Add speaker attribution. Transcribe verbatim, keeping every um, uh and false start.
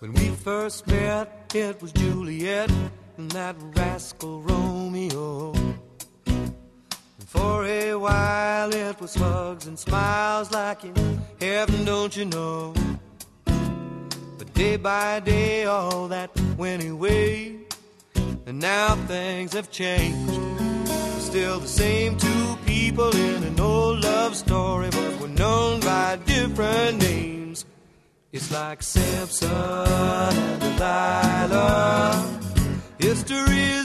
Speaker 1: When we first met, it was Juliet and that rascal Romeo. And for a while it was hugs and smiles like in heaven, don't you know? But day by day all that went away, and now things have changed. We're still the same two people in an old love story, but we're known by different names. It's like Samson and Delilah. History is